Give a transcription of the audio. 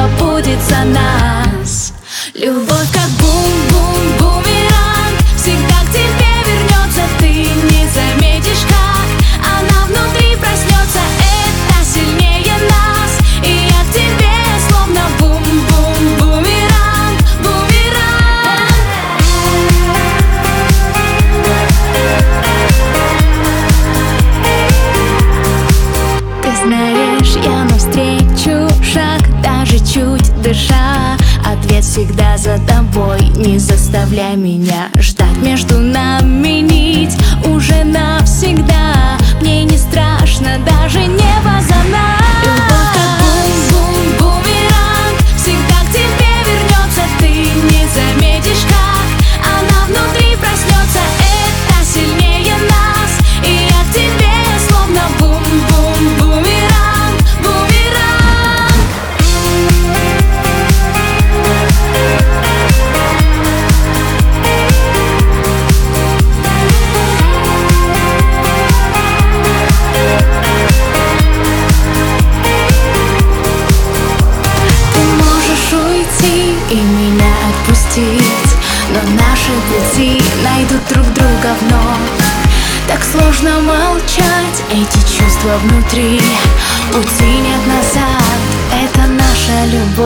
забудется нас. Любовь как бум-бум-бумеранг, всегда к тебе вернется, ты не заметишь как. Она внутри проснется, это сильнее нас, и я к тебе словно бум-бум-бумеранг, бумеранг. Ты знаешь, я навстречу шаг, даже чуть дыша. Ответ всегда за тобой, не заставляй меня ждать. Между нами нить уже навсегда, мне не страшно даже небо за нас. Любовь как бум-бум-бумеранг, всегда к тебе вернется, ты не заметишь как. Она внутри проснется, это сильнее нас, и я к тебе словно бум-бум-бумеранг, бумеранг. И меня отпустить, но наши пути найдут друг друга вновь. Так сложно молчать, эти чувства внутри, пути нет назад, это наша любовь.